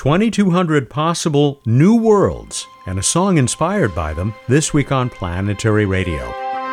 2,200 possible new worlds and a song inspired by them this week on Planetary Radio.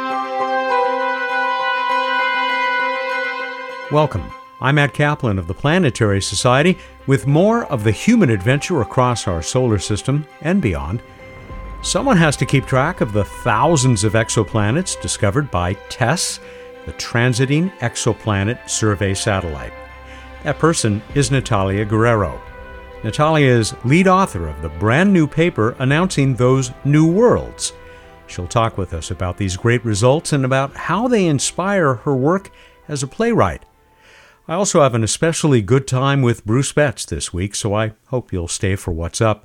Welcome. I'm Matt Kaplan of the Planetary Society with more of the human adventure across our solar system and beyond. Someone has to keep track of the thousands of exoplanets discovered by TESS, the Transiting Exoplanet Survey Satellite. That person is Natalia Guerrero. Natalia is lead author of the brand new paper announcing those new worlds. She'll talk with us about these great results and about how they inspire her work as a playwright. I also have an especially good time with Bruce Betts this week, so I hope you'll stay for what's up.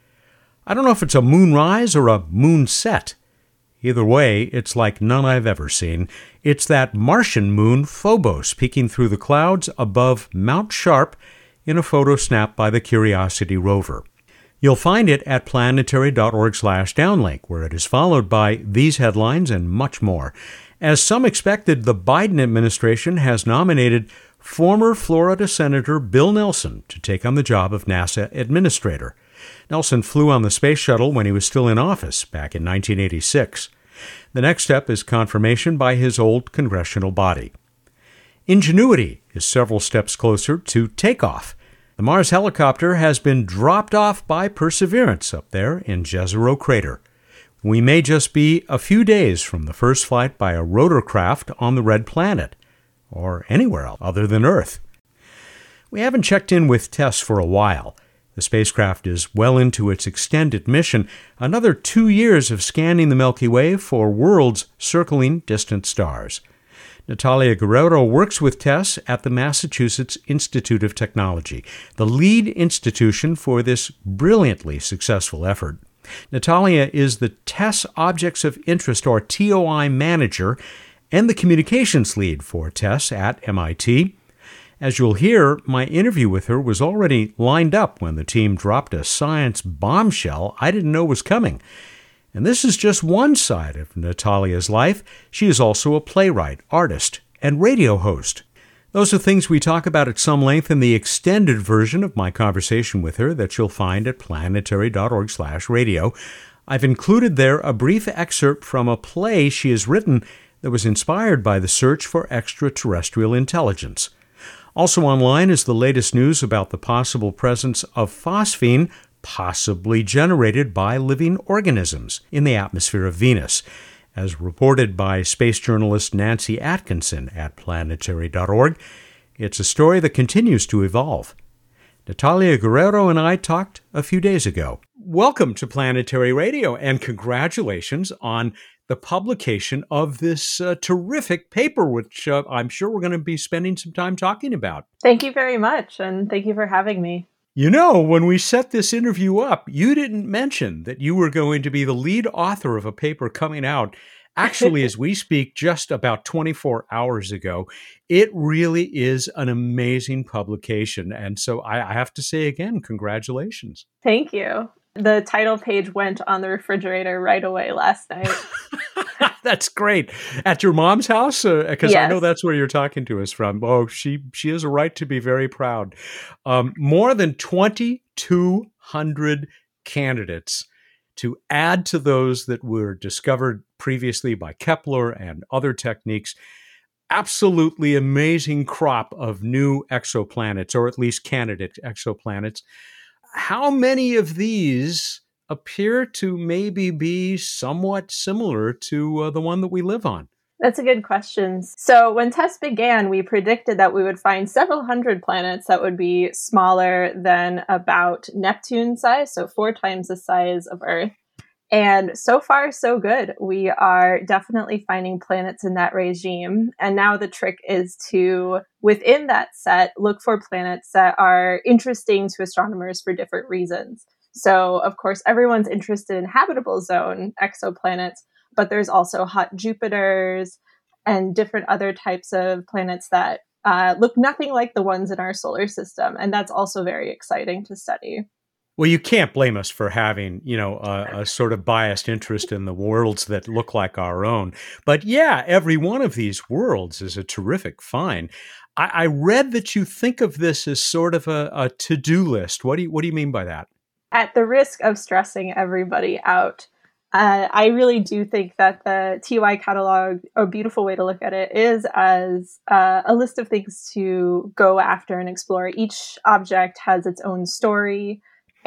I don't know if it's a moonrise or a moonset. Either way, it's like none I've ever seen. It's that Martian moon Phobos peeking through the clouds above Mount Sharp in a photo snapped by the Curiosity rover. You'll find it at planetary.org/downlink, where it is followed by these headlines and much more. As some expected, the Biden administration has nominated former Florida Senator Bill Nelson to take on the job of NASA administrator. Nelson flew on the space shuttle when he was still in office back in 1986. The next step is confirmation by his old congressional body. Ingenuity is several steps closer to takeoff. The Mars helicopter has been dropped off by Perseverance up there in Jezero Crater. We may just be a few days from the first flight by a rotorcraft on the Red Planet, or anywhere else other than Earth. We haven't checked in with TESS for a while. The spacecraft is well into its extended mission, another 2 years of scanning the Milky Way for worlds circling distant stars. Natalia Guerrero works with TESS at the Massachusetts Institute of Technology, the lead institution for this brilliantly successful effort. Natalia is the TESS Objects of Interest, or TOI, manager and the communications lead for TESS at MIT. As you'll hear, my interview with her was already lined up when the team dropped a science bombshell I didn't know was coming. And this is just one side of Natalia's life. She is also a playwright, artist, and radio host. Those are things we talk about at some length in the extended version of my conversation with her that you'll find at planetary.org/radio. I've included there a brief excerpt from a play she has written that was inspired by the search for extraterrestrial intelligence. Also online is the latest news about the possible presence of phosphine, possibly generated by living organisms in the atmosphere of Venus, as reported by space journalist Nancy Atkinson at planetary.org. It's a story that continues to evolve. Natalia Guerrero and I talked a few days ago. Welcome to Planetary Radio, and congratulations on the publication of this terrific paper, which I'm sure we're going to be spending some time talking about. Thank you very much, and thank you for having me. You know, when we set this interview up, you didn't mention that you were going to be the lead author of a paper coming out, actually, as we speak, just about 24 hours ago. It really is an amazing publication. And so I have to say again, congratulations. Thank you. The title page went on the refrigerator right away last night. That's great. At your mom's house? Because Yes. I know that's where you're talking to us from. Oh, she has a right to be very proud. More than 2,200 candidates to add to those that were discovered previously by Kepler and other techniques. Absolutely amazing crop of new exoplanets, or at least candidate exoplanets. How many of these appear to maybe be somewhat similar to the one that we live on? That's a good question. So when TESS began, we predicted that we would find several hundred planets that would be smaller than about Neptune size, so 4 times the size of Earth. And so far, so good. We are definitely finding planets in that regime. And now the trick is to, within that set, look for planets that are interesting to astronomers for different reasons. So, of course, everyone's interested in habitable zone exoplanets, but there's also hot Jupiters and different other types of planets that look nothing like the ones in our solar system. And that's also very exciting to study. Well, you can't blame us for having, a sort of biased interest in the worlds that look like our own. But yeah, every one of these worlds is a terrific find. I read that you think of this as sort of a to-do list. What do you mean by that? At the risk of stressing everybody out, I really do think that the TOI catalog, a beautiful way to look at it, is as a list of things to go after and explore. Each object has its own story,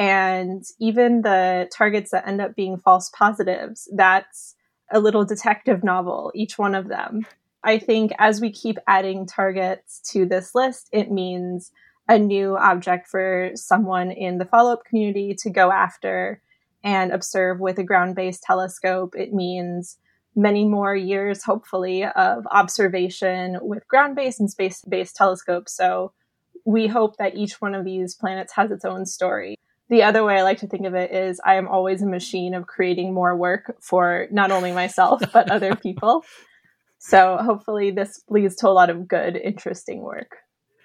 and even the targets that end up being false positives, that's a little detective novel, each one of them. I think as we keep adding targets to this list, it means a new object for someone in the follow-up community to go after and observe with a ground-based telescope. It means many more years, hopefully, of observation with ground-based and space-based telescopes. So we hope that each one of these planets has its own story. The other way I like to think of it is I am always a machine of creating more work for not only myself, but other people. So hopefully this leads to a lot of good, interesting work.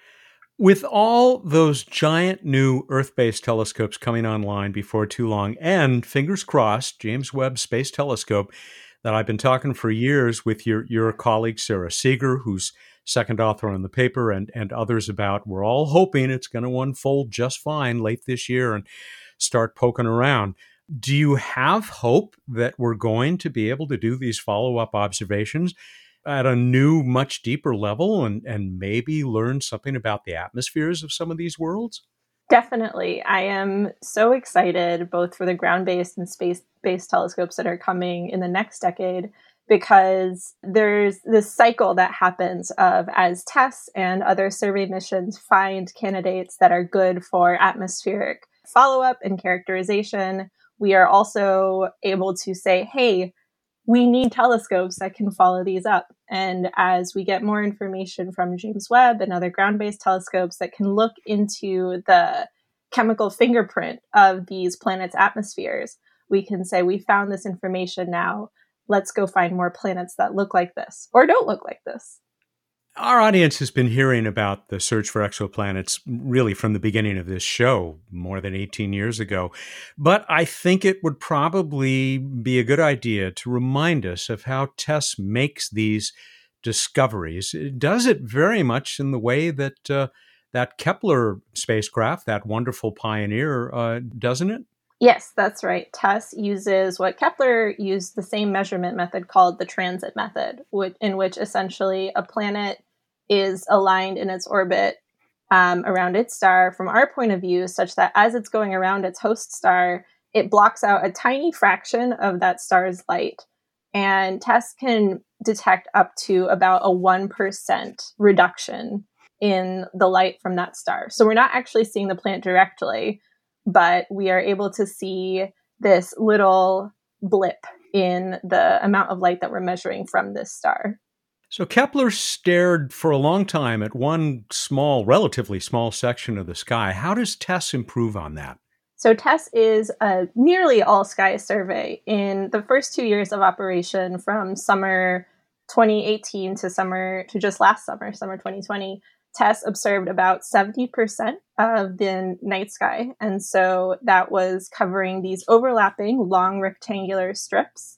With all those giant new Earth-based telescopes coming online before too long, and fingers crossed, James Webb Space Telescope, that I've been talking for years with your colleague, Sarah Seeger, who's second author on the paper, and others about, we're all hoping it's going to unfold just fine late this year and start poking around. Do you have hope that we're going to be able to do these follow-up observations at a new, much deeper level and maybe learn something about the atmospheres of some of these worlds? Definitely. I am so excited both for the ground-based and space-based telescopes that are coming in the next decade, because there's this cycle that happens of, as TESS and other survey missions find candidates that are good for atmospheric follow-up and characterization, we are also able to say, hey, we need telescopes that can follow these up. And as we get more information from James Webb and other ground-based telescopes that can look into the chemical fingerprint of these planets' atmospheres, we can say, we found this information now. Let's go find more planets that look like this or don't look like this. Our audience has been hearing about the search for exoplanets really from the beginning of this show, more than 18 years ago. But I think it would probably be a good idea to remind us of how TESS makes these discoveries. It does it very much in the way that that Kepler spacecraft, that wonderful pioneer, doesn't it? Yes, that's right. TESS uses what Kepler used, the same measurement method called the transit method, in which essentially a planet is aligned in its orbit around its star from our point of view, such that as it's going around its host star, it blocks out a tiny fraction of that star's light. And TESS can detect up to about a 1% reduction in the light from that star. So we're not actually seeing the planet directly, but we are able to see this little blip in the amount of light that we're measuring from this star. So Kepler stared for a long time at one small, relatively small section of the sky. How does TESS improve on that? So TESS is a nearly all-sky survey. In the first 2 years of operation, from summer 2018 to just last summer 2020, TESS observed about 70% of the night sky. And so that was covering these overlapping long rectangular strips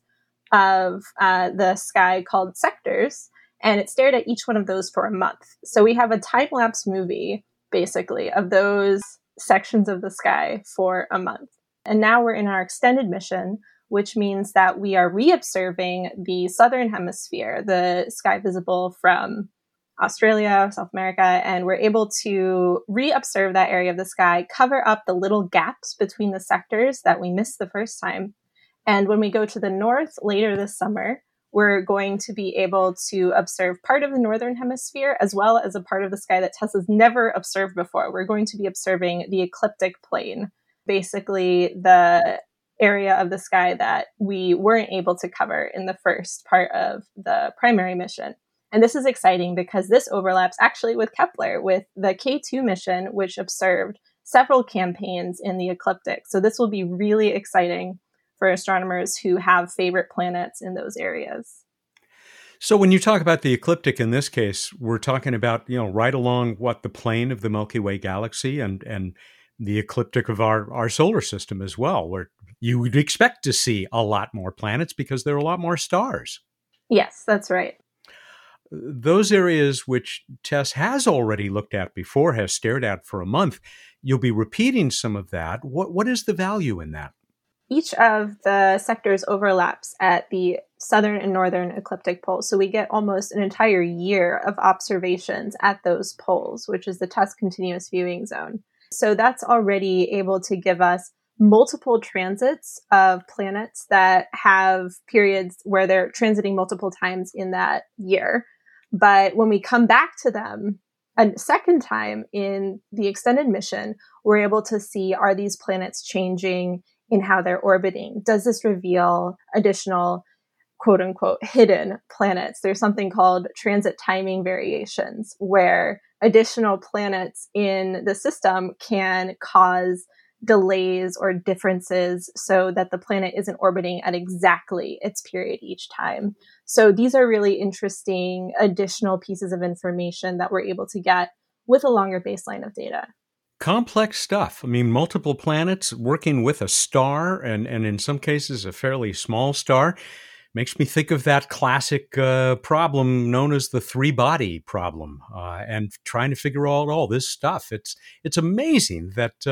of the sky called sectors. And it stared at each one of those for a month. So we have a time-lapse movie, basically, of those sections of the sky for a month. And now we're in our extended mission, which means that we are reobserving the southern hemisphere, the sky visible from Australia, South America, and we're able to reobserve that area of the sky, cover up the little gaps between the sectors that we missed the first time. And when we go to the north later this summer, we're going to be able to observe part of the northern hemisphere as well as a part of the sky that TESS has never observed before. We're going to be observing the ecliptic plane, basically the area of the sky that we weren't able to cover in the first part of the primary mission. And this is exciting because this overlaps actually with Kepler, with the K2 mission, which observed several campaigns in the ecliptic. So this will be really exciting for astronomers who have favorite planets in those areas. So when you talk about the ecliptic in this case, we're talking about, right along the plane of the Milky Way galaxy and the ecliptic of our solar system as well, where you would expect to see a lot more planets because there are a lot more stars. Yes, that's right. those areas which Tess has already looked at before, has stared at for a month, you'll be repeating some of that. What is the value in that? Each of the sectors overlaps at the southern and northern ecliptic poles. So we get almost an entire year of observations at those poles, which is the TESS continuous viewing zone. So that's already able to give us multiple transits of planets that have periods where they're transiting multiple times in that year. But when we come back to them a second time in the extended mission, we're able to see, are these planets changing in how they're orbiting? Does this reveal additional quote unquote hidden planets? There's something called transit timing variations, where additional planets in the system can cause delays or differences so that the planet isn't orbiting at exactly its period each time. So these are really interesting additional pieces of information that we're able to get with a longer baseline of data. Complex stuff. I mean, multiple planets working with a star, and in some cases a fairly small star. Makes me think of that classic problem known as the three-body problem, and trying to figure out all this stuff. It's amazing that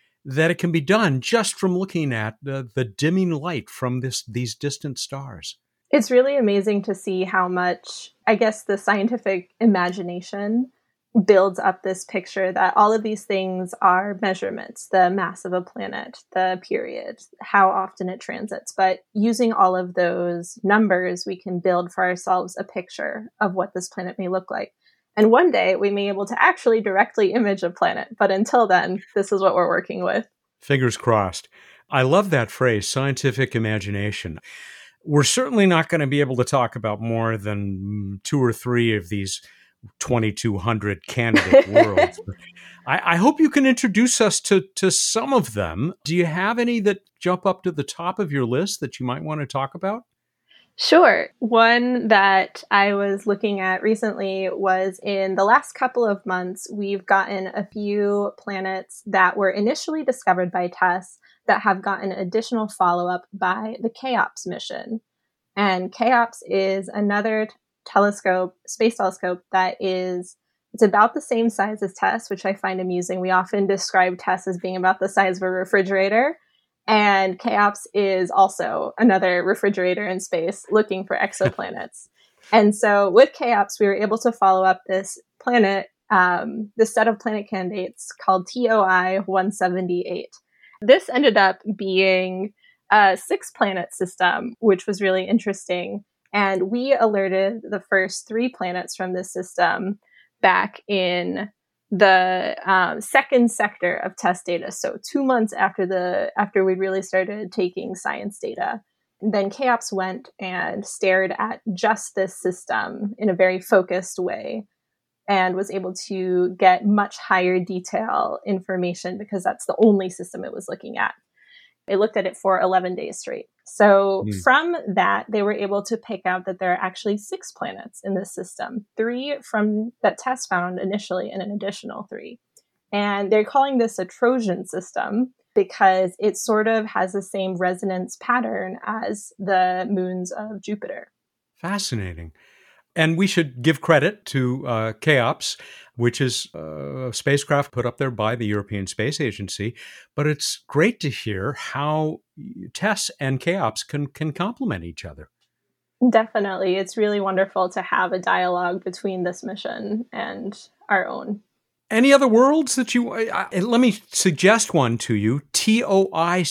it can be done just from looking at the dimming light from these distant stars. It's really amazing to see how much, I guess, the scientific imagination builds up this picture that all of these things are measurements: the mass of a planet, the period, how often it transits. But using all of those numbers, we can build for ourselves a picture of what this planet may look like. And one day we may be able to actually directly image a planet. But until then, this is what we're working with. Fingers crossed. I love that phrase, scientific imagination. We're certainly not going to be able to talk about more than 2 or 3 of these 2,200 candidate worlds. I hope you can introduce us to some of them. Do you have any that jump up to the top of your list that you might want to talk about? Sure. One that I was looking at recently was, in the last couple of months, we've gotten a few planets that were initially discovered by TESS that have gotten additional follow-up by the CHAOPS mission. And CHAOPS is another space telescope it's about the same size as TESS, which I find amusing. We often describe TESS as being about the size of a refrigerator. And CHAOPS is also another refrigerator in space looking for exoplanets. And so with CHAOPS, we were able to follow up this planet, this set of planet candidates called TOI 178. This ended up being a 6-planet system, which was really interesting. And we alerted the first 3 planets from this system back in the second sector of TESS data. So 2 months after we really started taking science data. And then CHAOPS went and stared at just this system in a very focused way and was able to get much higher detail information because that's the only system it was looking at. It looked at it for 11 days straight. So from that, they were able to pick out that there are actually 6 planets in this system, 3 from that TESS found initially and an additional 3. And they're calling this a Trojan system because it sort of has the same resonance pattern as the moons of Jupiter. Fascinating. And we should give credit to CHAOPS, which is a spacecraft put up there by the European Space Agency. But it's great to hear how TESS and CHAOPS can complement each other. Definitely. It's really wonderful to have a dialogue between this mission and our own. Any other worlds that let me suggest one to you, TOI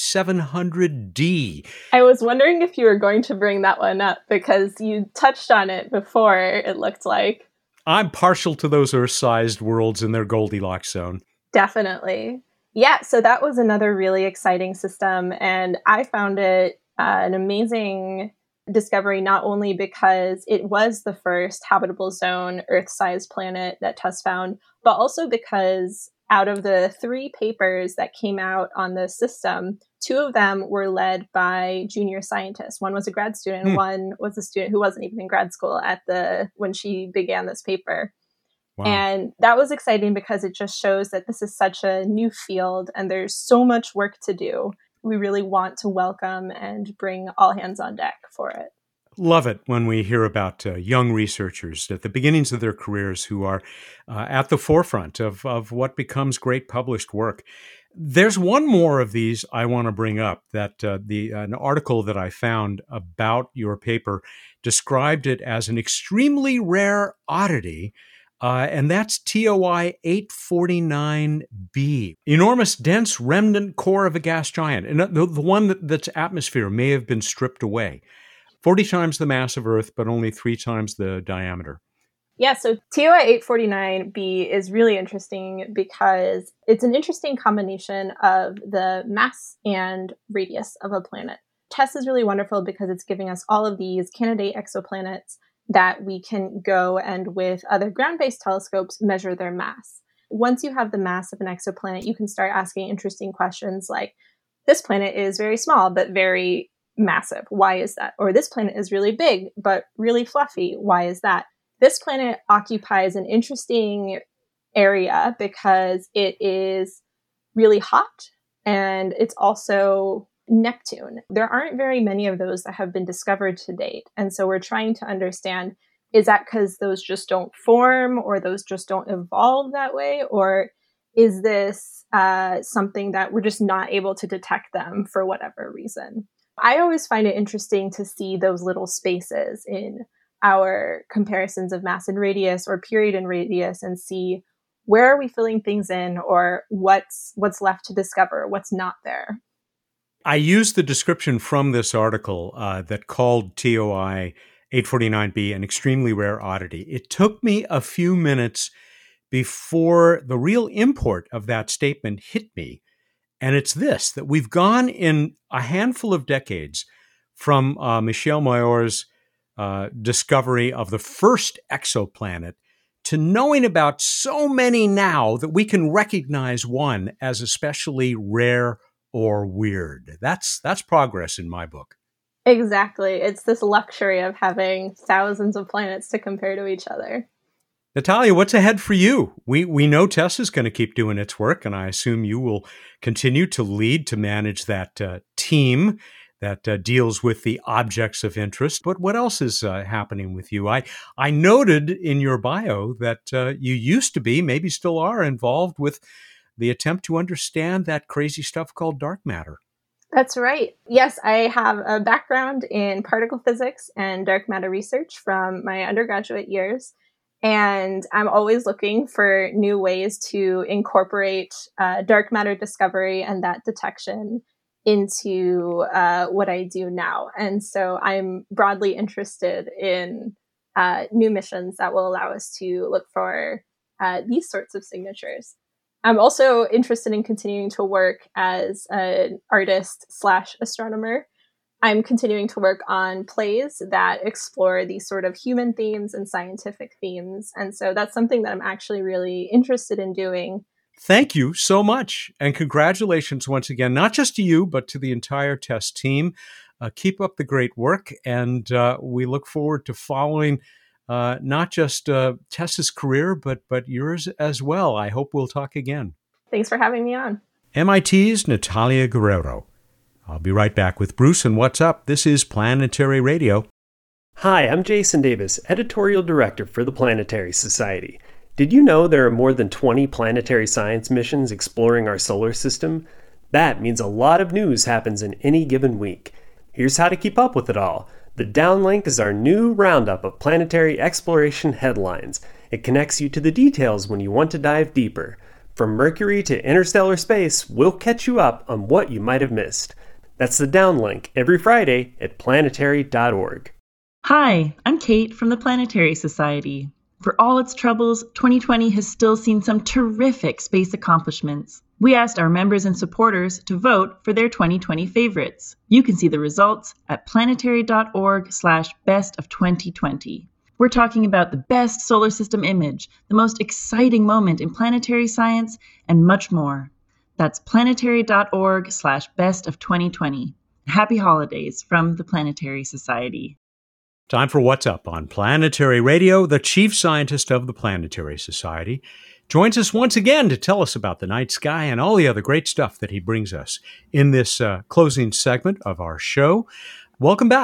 700D. I was wondering if you were going to bring that one up because you touched on it before, it looked like. I'm partial to those Earth-sized worlds in their Goldilocks zone. Definitely. Yeah, so that was another really exciting system, and I found it an amazing discovery, not only because it was the first habitable zone Earth-sized planet that TESS found, but also because out of the 3 papers that came out on the system, 2 of them were led by junior scientists. One was a grad student, and one was a student who wasn't even in grad school when she began this paper. Wow. And that was exciting because it just shows that this is such a new field and there's so much work to do. We really want to welcome and bring all hands on deck for it. Love it when we hear about young researchers at the beginnings of their careers who are at the forefront of what becomes great published work. There's one more of these I want to bring up that an article that I found about your paper described it as an extremely rare oddity, and that's TOI 849b, enormous dense remnant core of a gas giant, and the one that's atmosphere may have been stripped away. 40 times the mass of Earth, but only 3 times the diameter. Yeah, so TOI 849b is really interesting because it's an interesting combination of the mass and radius of a planet. TESS is really wonderful because it's giving us all of these candidate exoplanets that we can go and with other ground-based telescopes measure their mass. Once you have the mass of an exoplanet, you can start asking interesting questions like, this planet is very small but very massive. Why is that? Or this planet is really big, but really fluffy. Why is that? This planet occupies an interesting area because it is really hot and it's also Neptune. There aren't very many of those that have been discovered to date. And so we're trying to understand, is that because those just don't form or those just don't evolve that way? Or is this something that we're just not able to detect them for whatever reason? I always find it interesting to see those little spaces in our comparisons of mass and radius or period and radius and see where are we filling things in or what's left to discover, what's not there. I used the description from this article that called TOI 849b an extremely rare oddity. It took me a few minutes before the real import of that statement hit me. And it's this, that we've gone in a handful of decades from Michel Mayor's discovery of the first exoplanet to knowing about so many now that we can recognize one as especially rare or weird. That's progress in my book. Exactly. It's this luxury of having thousands of planets to compare to each other. Natalia, what's ahead for you? We know TESS is going to keep doing its work, and I assume you will continue to lead to manage that team that deals with the objects of interest. But what else is happening with you? I noted in your bio that you used to be, maybe still are, involved with the attempt to understand that crazy stuff called dark matter. That's right. Yes, I have a background in particle physics and dark matter research from my undergraduate years. And I'm always looking for new ways to incorporate dark matter discovery and that detection into what I do now. And so I'm broadly interested in new missions that will allow us to look for these sorts of signatures. I'm also interested in continuing to work as an artist/astronomer. I'm continuing to work on plays that explore these sort of human themes and scientific themes. And so that's something that I'm actually really interested in doing. Thank you so much. And congratulations once again, not just to you, but to the entire TESS team. Keep up the great work. And we look forward to following not just TESS's career, but yours as well. I hope we'll talk again. Thanks for having me on. MIT's Natalia Guerrero. I'll be right back with Bruce and What's Up. This is Planetary Radio. Hi, I'm Jason Davis, Editorial Director for the Planetary Society. Did you know there are more than 20 planetary science missions exploring our solar system? That means a lot of news happens in any given week. Here's how to keep up with it all. The Downlink is our new roundup of planetary exploration headlines. It connects you to the details when you want to dive deeper. From Mercury to interstellar space, we'll catch you up on what you might have missed. That's the Downlink every Friday at planetary.org. Hi, I'm Kate from the Planetary Society. For all its troubles, 2020 has still seen some terrific space accomplishments. We asked our members and supporters to vote for their 2020 favorites. You can see the results at planetary.org/best of 2020. We're talking about the best solar system image, the most exciting moment in planetary science, and much more. That's planetary.org/best of 2020. Happy holidays from the Planetary Society. Time for What's Up on Planetary Radio. The chief scientist of the Planetary Society joins us once again to tell us about the night sky and all the other great stuff that he brings us in this closing segment of our show. Welcome back.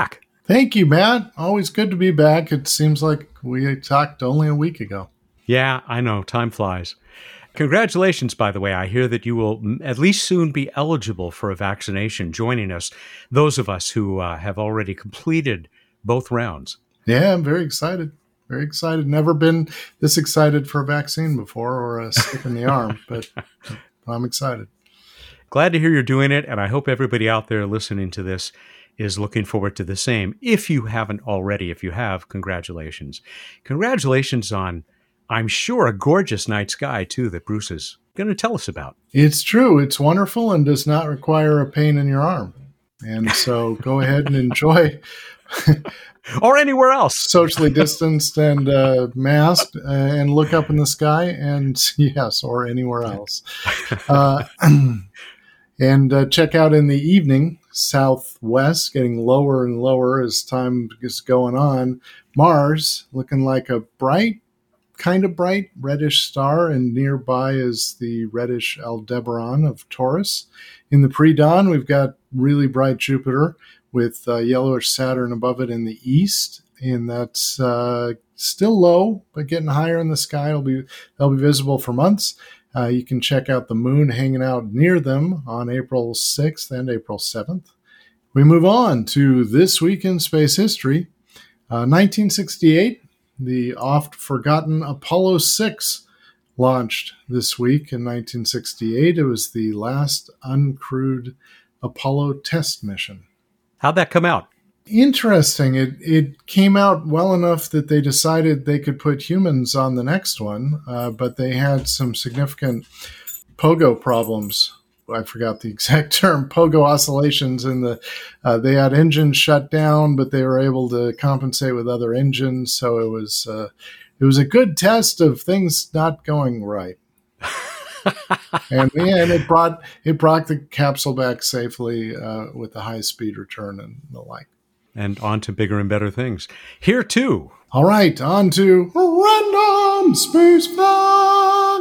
Thank you, Matt. Always good to be back. It seems like we talked only a week ago. Yeah, I know. Time flies. Congratulations, by the way. I hear that you will at least soon be eligible for a vaccination, joining us, those of us who have already completed both rounds. Yeah, I'm very excited. Very excited. Never been this excited for a vaccine before or a stick in the arm, but I'm excited. Glad to hear you're doing it, and I hope everybody out there listening to this is looking forward to the same. If you haven't already, if you have, congratulations. Congratulations on, I'm sure, a gorgeous night sky, too, that Bruce is going to tell us about. It's true. It's wonderful and does not require a pain in your arm. And so go ahead and enjoy. Or anywhere else. Socially distanced and masked and look up in the sky and yes, or anywhere else. And check out in the evening, southwest, getting lower and lower as time is going on. Mars looking like a kind of bright reddish star, and nearby is the reddish Aldebaran of Taurus. In the pre-dawn, we've got really bright Jupiter with yellowish Saturn above it in the east, and that's still low, but getting higher in the sky. They'll be visible for months. You can check out the moon hanging out near them on April 6th and April 7th. We move on to This Week in Space History. 1968, the oft-forgotten Apollo 6 launched this week in 1968. It was the last uncrewed Apollo test mission. How'd that come out? Interesting. It came out well enough that they decided they could put humans on the next one, but they had some significant pogo problems. I forgot the exact term, pogo oscillations, and they had engines shut down, but they were able to compensate with other engines. So it was a good test of things not going right. And it brought the capsule back safely with a high-speed return and the like. And on to bigger and better things. Here, too. All right, on to Random Space Fact.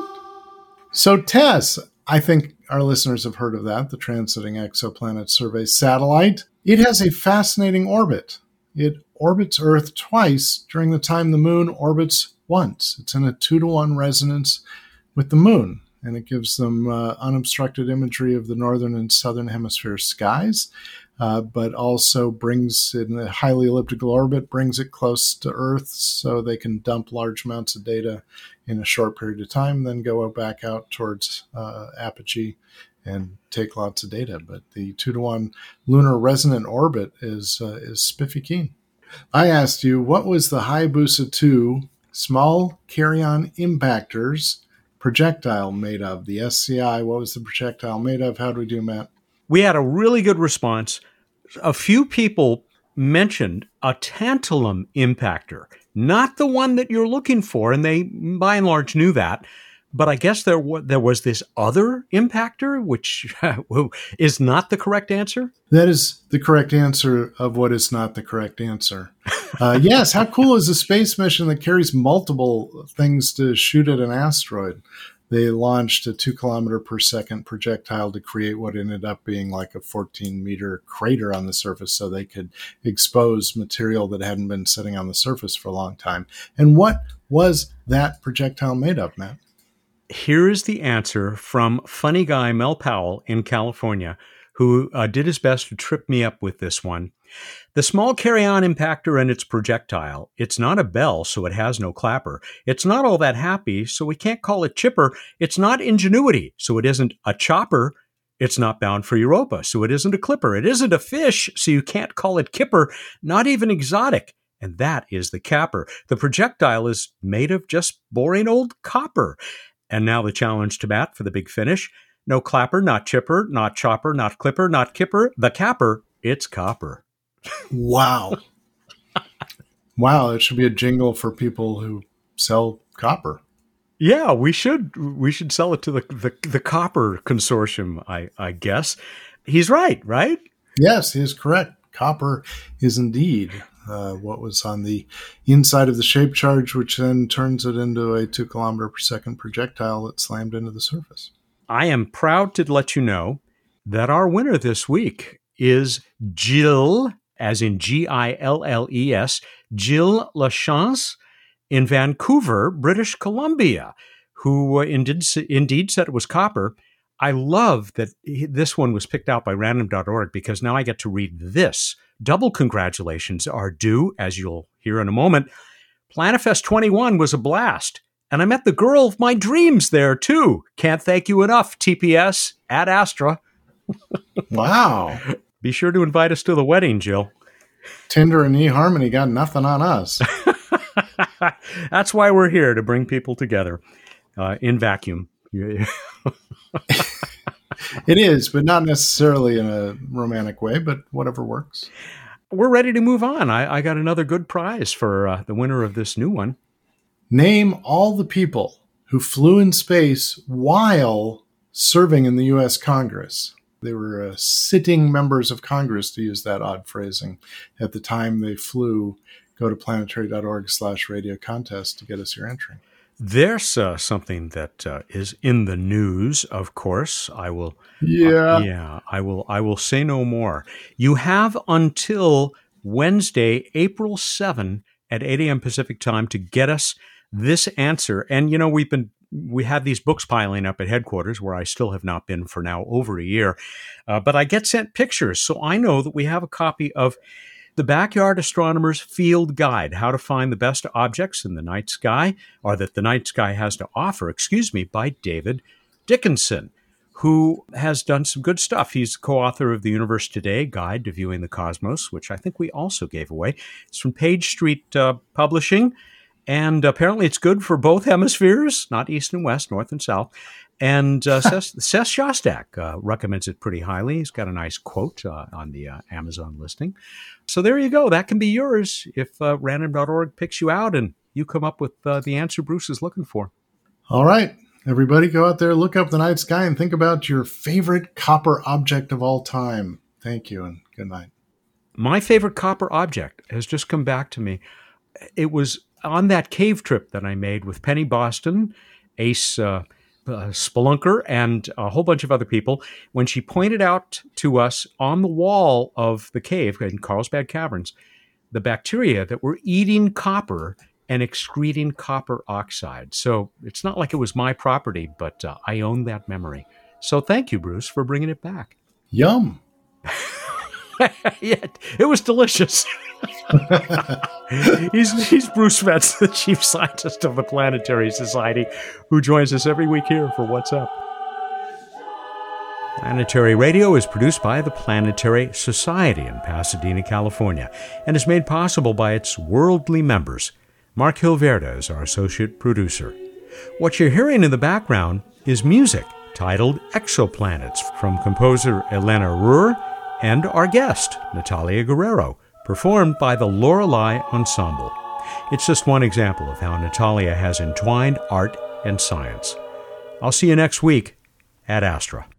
So TESS, I think our listeners have heard of that, the Transiting Exoplanet Survey satellite. It has a fascinating orbit. It orbits Earth twice during the time the moon orbits once. It's in a 2-to-1 resonance with the moon, and it gives them unobstructed imagery of the northern and southern hemisphere skies. But also brings, in a highly elliptical orbit, brings it close to Earth so they can dump large amounts of data in a short period of time, then go back out towards apogee and take lots of data. But the 2-to-1 lunar resonant orbit is spiffy keen. I asked you, what was the Hayabusa 2 small carry-on impactors projectile made of? The SCI, what was the projectile made of? How do we do, Matt? We had a really good response. A few people mentioned a tantalum impactor, not the one that you're looking for, and they, by and large, knew that. But I guess there was this other impactor, which is not the correct answer? That is the correct answer of what is not the correct answer. Yes, how cool is a space mission that carries multiple things to shoot at an asteroid? They launched a 2 km per second projectile to create what ended up being like a 14-meter crater on the surface so they could expose material that hadn't been sitting on the surface for a long time. And what was that projectile made of, Matt? Here is the answer from funny guy Mel Powell in California, who did his best to trip me up with this one. The small carry-on impactor and its projectile. It's not a bell, so it has no clapper. It's not all that happy, so we can't call it chipper. It's not ingenuity, so it isn't a chopper. It's not bound for Europa, so it isn't a clipper. It isn't a fish, so you can't call it kipper. Not even exotic. And that is the capper. The projectile is made of just boring old copper. And now the challenge to Matt for the big finish. No clapper, not chipper, not chopper, not clipper, not kipper. The capper, it's copper. Wow. Wow, it should be a jingle for people who sell copper. Yeah, we should sell it to the Copper Consortium, I guess. He's right? Yes, he is correct. Copper is indeed what was on the inside of the shape charge, which then turns it into a 2 km per second projectile that slammed into the surface. I am proud to let you know that our winner this week is Jill as in Gilles, Gilles Lachance in Vancouver, British Columbia, who indeed said it was copper. I love that this one was picked out by random.org because now I get to read this. Double congratulations are due, as you'll hear in a moment. Planetfest 21 was a blast, and I met the girl of my dreams there, too. Can't thank you enough, TPS, at Astra. Wow. Be sure to invite us to the wedding, Jill. Tinder and eHarmony got nothing on us. That's why we're here, to bring people together in vacuum. It is, but not necessarily in a romantic way, but whatever works. We're ready to move on. I got another good prize for the winner of this new one. Name all the people who flew in space while serving in the U.S. Congress. They were sitting members of Congress, to use that odd phrasing, at the time they flew. Go to planetary.org/radio contest to get us your entry. There's something that is in the news, of course. I will I will say no more. You have until Wednesday, April 7 at 8 a.m. Pacific time to get us this answer. And, you know, we have these books piling up at headquarters where I still have not been for now over a year. But I get sent pictures, so I know that we have a copy of The Backyard Astronomer's Field Guide, How to Find the Best Objects in the Night Sky, or that the Night Sky has to offer, by David Dickinson, who has done some good stuff. He's co-author of the Universe Today Guide to Viewing the Cosmos, which I think we also gave away. It's from Page Street Publishing, and apparently it's good for both hemispheres, not east and west, north and south. And Seth Shostak recommends it pretty highly. He's got a nice quote on the Amazon listing. So there you go. That can be yours if random.org picks you out and you come up with the answer Bruce is looking for. All right. Everybody go out there, look up the night sky, and think about your favorite copper object of all time. Thank you, and good night. My favorite copper object has just come back to me. It was on that cave trip that I made with Penny Boston, Ace Spelunker, and a whole bunch of other people, when she pointed out to us on the wall of the cave in Carlsbad Caverns the bacteria that were eating copper and excreting copper oxide. So it's not like it was my property, but I own that memory. So thank you, Bruce, for bringing it back. Yum. Yeah, it was delicious. He's Bruce Metz, the chief scientist of the Planetary Society, who joins us every week here for What's Up. Planetary Radio is produced by the Planetary Society in Pasadena, California, and is made possible by its worldly members. Mark Hilverda is our associate producer. What you're hearing in the background is music titled Exoplanets from composer Elena Ruhr and our guest, Natalia Guerrero, performed by the Lorelei Ensemble. It's just one example of how Natalia has entwined art and science. I'll see you next week at Astra.